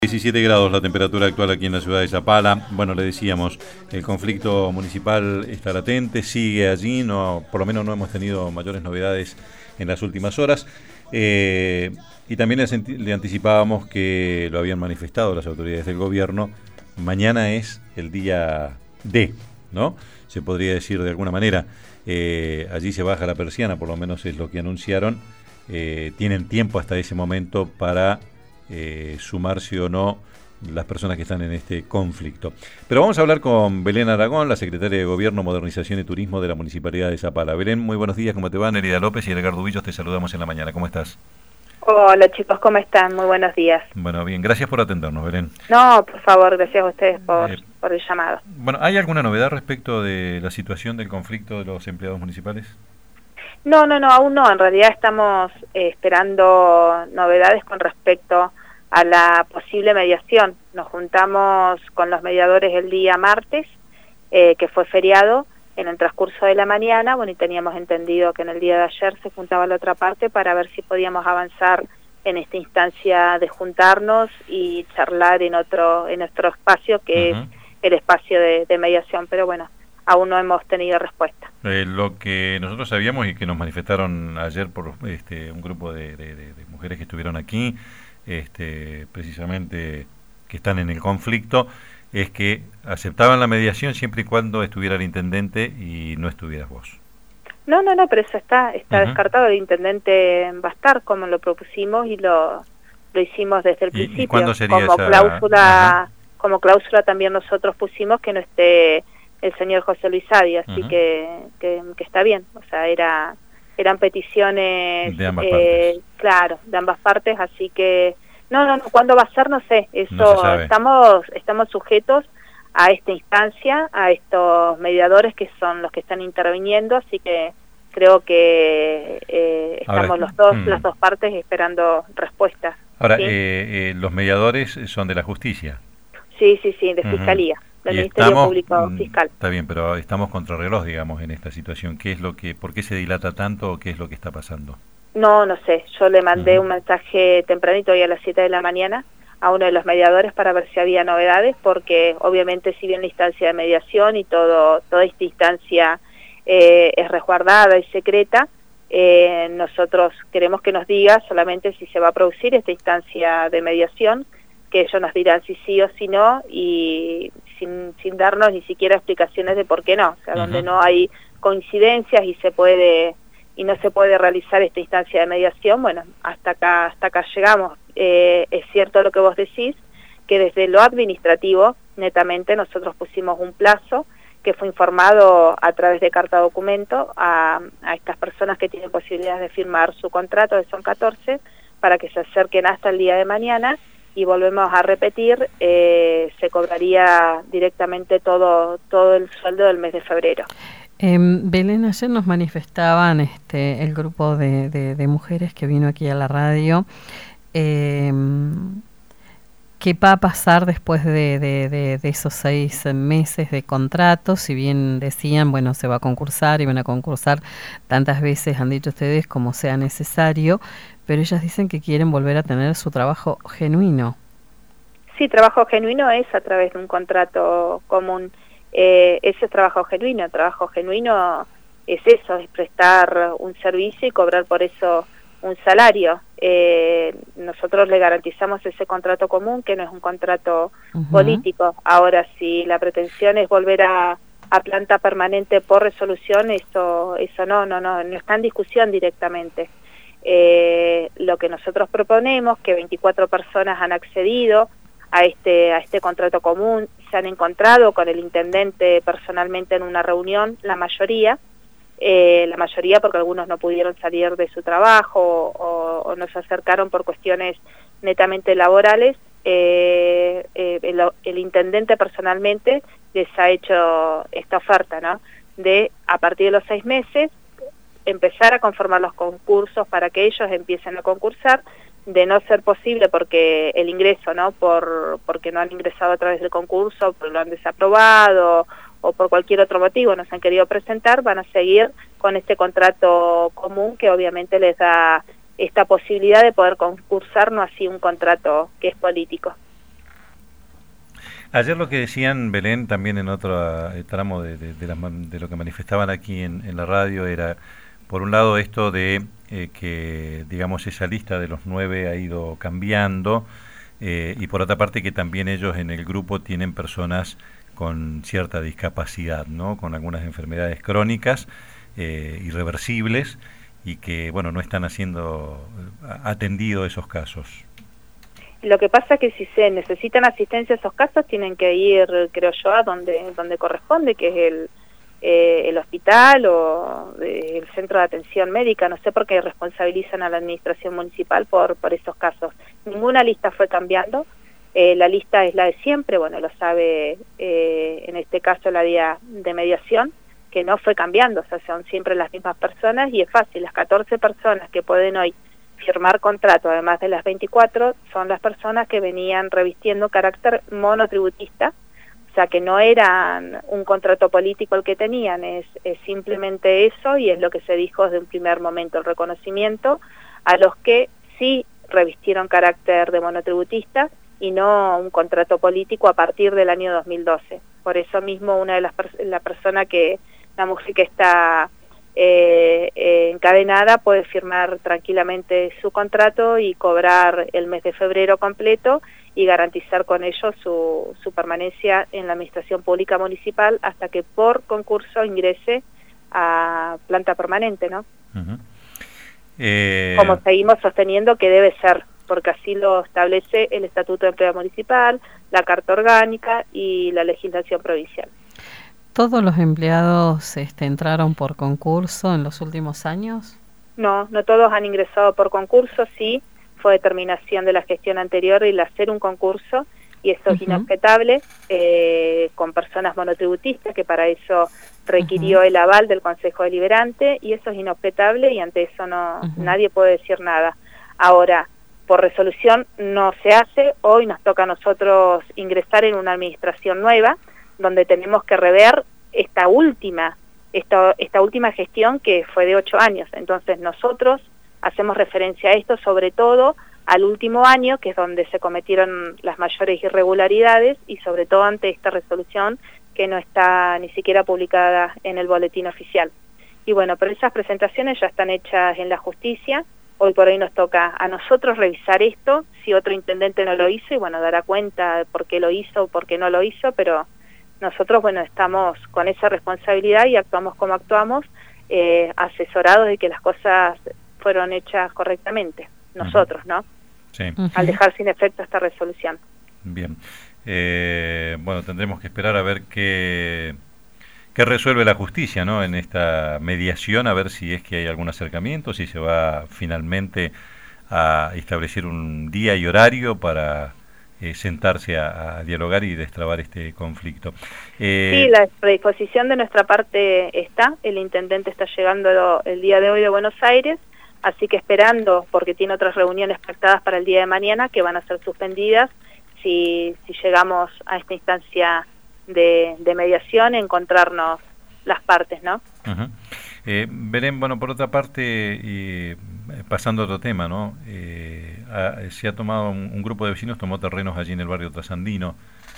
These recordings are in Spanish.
17 grados la temperatura actual aquí en la ciudad de Zapala. Bueno, le decíamos, el conflicto municipal está latente, sigue allí, no, por lo menos no hemos tenido mayores novedades en las últimas horas. Y también le anticipábamos que lo habían manifestado las autoridades del gobierno. Mañana es el día D, ¿no? Se podría decir de alguna manera. Allí se baja la persiana, por lo menos es lo que anunciaron. Tienen tiempo hasta ese momento para sumarse o no las personas que están en este conflicto. Pero vamos a hablar con Belén Aragón, la secretaria de Gobierno, Modernización y Turismo de la Municipalidad de Zapala. Belén, muy buenos días, ¿cómo te va? Nerida López y Edgardo Villos, te saludamos en la mañana. ¿Cómo estás? Hola chicos, ¿cómo están? Muy buenos días. Bueno, bien, gracias por atendernos, Belén. No, por favor, gracias a ustedes por el llamado. Bueno, ¿hay alguna novedad respecto de la situación del conflicto de los empleados municipales? No, aún no. En realidad estamos esperando novedades con respecto a la posible mediación. Nos juntamos con los mediadores el día martes, que fue feriado, en el transcurso de la mañana, bueno, y teníamos entendido que en el día de ayer se juntaba la otra parte para ver si podíamos avanzar en esta instancia de juntarnos y charlar en nuestro espacio, que es el espacio de mediación, pero bueno, aún no hemos tenido respuesta. Lo que nosotros sabíamos y que nos manifestaron ayer por un grupo de mujeres que estuvieron aquí, precisamente que están en el conflicto, es que aceptaban la mediación siempre y cuando estuviera el intendente y no estuvieras vos. No, pero eso está descartado. El intendente va a estar como lo propusimos y lo hicimos desde el principio. ¿Y cuándo sería como cláusula? Como cláusula también nosotros pusimos que no esté el señor José Luis Adi, así que está bien. O sea, eran peticiones de ambas partes. Claro, de ambas partes, así que no, ¿cuándo va a ser? No sé, eso no se sabe. Estamos sujetos a esta instancia, a estos mediadores que son los que están interviniendo, así que creo que estamos las dos partes esperando respuestas. Ahora, ¿sí? Los mediadores son de la justicia. Sí, de Fiscalía, del Ministerio Público Fiscal. Está bien, pero estamos contra reloj, digamos, en esta situación. ¿Por qué se dilata tanto o qué es lo que está pasando? No sé, yo le mandé un mensaje tempranito hoy a las 7 de la mañana a uno de los mediadores para ver si había novedades, porque obviamente si bien la instancia de mediación y toda esta instancia es resguardada y secreta, nosotros queremos que nos diga solamente si se va a producir esta instancia de mediación, que ellos nos dirán si sí o si no, y sin darnos ni siquiera explicaciones de por qué no, o sea, donde no hay coincidencias y no se puede realizar esta instancia de mediación, bueno, hasta acá llegamos. Es cierto lo que vos decís, que desde lo administrativo, netamente, nosotros pusimos un plazo que fue informado a través de carta documento a estas personas que tienen posibilidades de firmar su contrato, que son 14, para que se acerquen hasta el día de mañana, y volvemos a repetir, se cobraría directamente todo el sueldo del mes de febrero. Belén, ayer nos manifestaban el grupo de mujeres que vino aquí a la radio, ¿qué va a pasar después de esos 6 meses de contrato? Si bien decían, bueno, se va a concursar y van a concursar tantas veces, han dicho ustedes, como sea necesario, pero ellas dicen que quieren volver a tener su trabajo genuino. Sí, trabajo genuino es a través de un contrato común. Ese es trabajo genuino es eso, es prestar un servicio y cobrar por eso un salario. Nosotros le garantizamos ese contrato común, que no es un contrato político. Ahora, si la pretensión es volver a planta permanente por resolución, eso no está en discusión directamente. Lo que nosotros proponemos, que 24 personas han accedido a este contrato común, se han encontrado con el intendente personalmente en una reunión, la mayoría porque algunos no pudieron salir de su trabajo o no se acercaron por cuestiones netamente laborales. El intendente personalmente les ha hecho esta oferta, ¿no? De a partir de los 6 meses empezar a conformar los concursos para que ellos empiecen a concursar. De no ser posible porque el ingreso, ¿no? Porque no han ingresado a través del concurso, porque lo han desaprobado o por cualquier otro motivo no se han querido presentar, van a seguir con este contrato común que obviamente les da esta posibilidad de poder concursar, no así un contrato que es político. Ayer lo que decían, Belén, también en otro tramo de lo que manifestaban aquí en la radio, era, por un lado, esto de que, digamos, esa lista de los 9 ha ido cambiando, y por otra parte que también ellos en el grupo tienen personas con cierta discapacidad, ¿no? Con algunas enfermedades crónicas, irreversibles, y que, bueno, no están haciendo atendido esos casos. Lo que pasa es que si se necesitan asistencia a esos casos tienen que ir, creo yo, a donde corresponde, que es el hospital o el centro de atención médica. No sé por qué responsabilizan a la administración municipal por esos casos. Ninguna lista fue cambiando, la lista es la de siempre, bueno, lo sabe en este caso la de mediación, que no fue cambiando, o sea, son siempre las mismas personas y es fácil, las 14 personas que pueden hoy firmar contrato, además de las 24, son las personas que venían revistiendo carácter monotributista, o sea que no eran un contrato político el que tenían, es simplemente eso, y es lo que se dijo desde un primer momento, el reconocimiento a los que sí revistieron carácter de monotributista y no un contrato político a partir del año 2012. Por eso mismo una de la mujer que está encadenada puede firmar tranquilamente su contrato y cobrar el mes de febrero completo y garantizar con ello su permanencia en la administración pública municipal hasta que por concurso ingrese a planta permanente, ¿no? Como seguimos sosteniendo que debe ser, porque así lo establece el Estatuto de Empleo Municipal, la Carta Orgánica y la legislación provincial. ¿Todos los empleados entraron por concurso en los últimos años? No todos han ingresado por concurso, sí, fue determinación de la gestión anterior el hacer un concurso, y eso es inobjetable, con personas monotributistas, que para eso requirió el aval del Consejo Deliberante, y eso es inobjetable, y ante eso nadie puede decir nada. Ahora, por resolución no se hace, hoy nos toca a nosotros ingresar en una administración nueva, donde tenemos que rever esta última gestión que fue de 8 años. Entonces nosotros hacemos referencia a esto, sobre todo al último año, que es donde se cometieron las mayores irregularidades, y sobre todo ante esta resolución que no está ni siquiera publicada en el boletín oficial. Y bueno, pero esas presentaciones ya están hechas en la justicia. Hoy por hoy nos toca a nosotros revisar esto, si otro intendente no lo hizo, y bueno, dará cuenta de por qué lo hizo o por qué no lo hizo, pero nosotros, bueno, estamos con esa responsabilidad y actuamos como actuamos, asesorados de que las cosas fueron hechas correctamente, nosotros, ¿no? Sí. Al dejar sin efecto esta resolución. Bien. Bueno, tendremos que esperar a ver qué resuelve la justicia, ¿no? En esta mediación, a ver si es que hay algún acercamiento, si se va finalmente a establecer un día y horario para sentarse a dialogar y destrabar este conflicto. Sí, la predisposición de nuestra parte está, el intendente está llegando el día de hoy de Buenos Aires, así que esperando, porque tiene otras reuniones pactadas para el día de mañana que van a ser suspendidas, si llegamos a esta instancia de mediación, encontrarnos las partes, ¿no? Belén, bueno, por otra parte, y pasando a otro tema, ¿no? Se ha tomado un grupo de vecinos, tomó terrenos allí en el barrio Trasandino,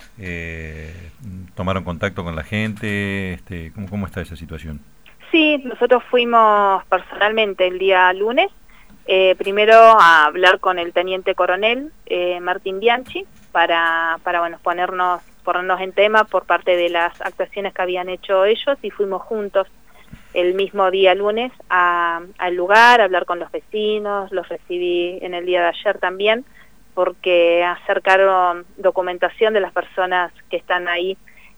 tomaron contacto con la gente, ¿cómo está esa situación? Sí, nosotros fuimos personalmente el día lunes, primero a hablar con el teniente coronel Martín Bianchi para bueno, ponernos en tema por parte de las actuaciones que habían hecho ellos, y fuimos juntos el mismo día lunes al lugar, a hablar con los vecinos, los recibí en el día de ayer también, porque acercaron documentación de las personas que están ahí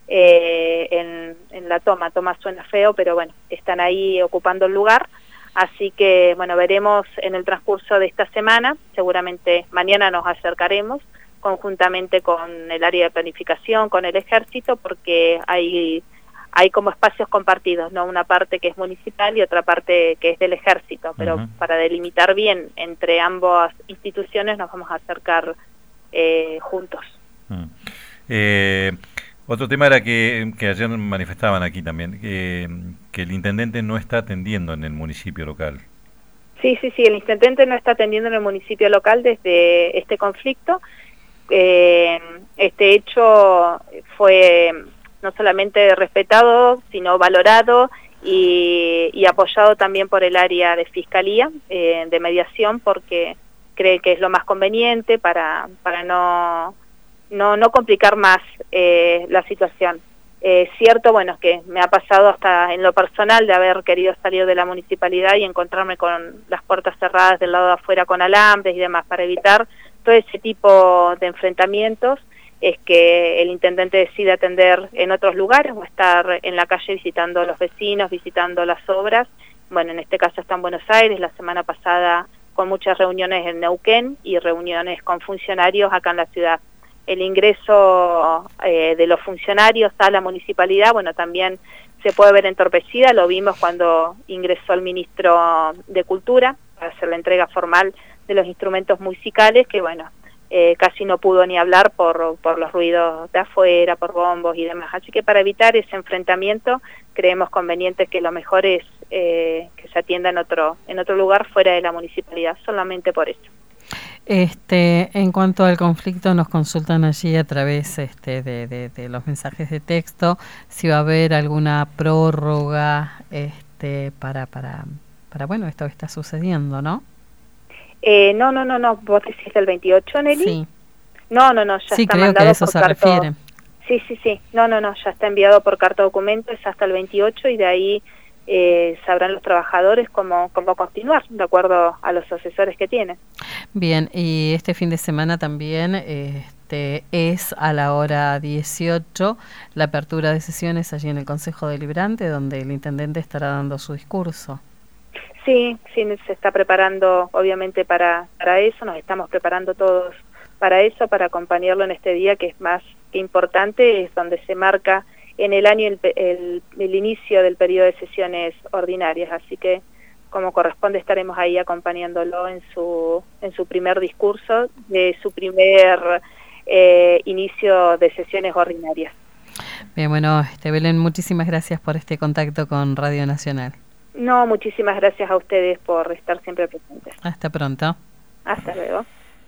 en la toma suena feo, pero bueno, están ahí ocupando el lugar, así que bueno, veremos en el transcurso de esta semana, seguramente mañana nos acercaremos conjuntamente con el área de planificación, con el ejército, porque hay como espacios compartidos, ¿no? Una parte que es municipal y otra parte que es del ejército, pero para delimitar bien entre ambas instituciones nos vamos a acercar juntos. Otro tema era que ayer manifestaban aquí también, que el intendente no está atendiendo en el municipio local. Sí, el intendente no está atendiendo en el municipio local desde este conflicto. En este hecho fue no solamente respetado, sino valorado y apoyado también por el área de Fiscalía de Mediación, porque cree que es lo más conveniente para no complicar más la situación. Cierto, bueno, que me ha pasado hasta en lo personal de haber querido salir de la municipalidad y encontrarme con las puertas cerradas del lado de afuera con alambres y demás, para evitar todo ese tipo de enfrentamientos. Es que el intendente decide atender en otros lugares o estar en la calle visitando a los vecinos, visitando las obras. Bueno, en este caso está en Buenos Aires, la semana pasada con muchas reuniones en Neuquén y reuniones con funcionarios acá en la ciudad. El ingreso de los funcionarios a la municipalidad, bueno, también se puede ver entorpecida, lo vimos cuando ingresó el ministro de Cultura para hacer la entrega formal de los instrumentos musicales, que bueno, casi no pudo ni hablar por los ruidos de afuera, por bombos y demás. Así que para evitar ese enfrentamiento, creemos conveniente que lo mejor es que se atienda en otro lugar fuera de la municipalidad, solamente por eso. En cuanto al conflicto, nos consultan allí a través de los mensajes de texto si va a haber alguna prórroga para bueno, esto que está sucediendo, ¿no? No, ¿vos decís el 28, Nelly? Sí. No, ya sí, está creo mandado que a eso por se carta. refiere. Sí, no, ya está enviado por carta documento, es hasta el 28 y de ahí sabrán los trabajadores cómo continuar, de acuerdo a los asesores que tienen. Bien, y este fin de semana también es a la hora 18 la apertura de sesiones allí en el Consejo Deliberante, donde el intendente estará dando su discurso. Sí, se está preparando obviamente para eso, nos estamos preparando todos para eso, para acompañarlo en este día que es más que importante, es donde se marca en el año el inicio del periodo de sesiones ordinarias, así que como corresponde estaremos ahí acompañándolo en su primer discurso, de su primer inicio de sesiones ordinarias. Bien, bueno, Belén, muchísimas gracias por este contacto con Radio Nacional. No, muchísimas gracias a ustedes por estar siempre presentes. Hasta pronto. Hasta luego.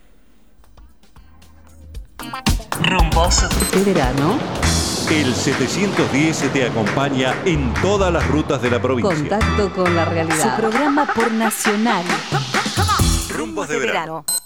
Rumboso de verano. El 710 te acompaña en todas las rutas de la provincia. Contacto con la realidad. Su programa por Nacional. Rumbos de verano.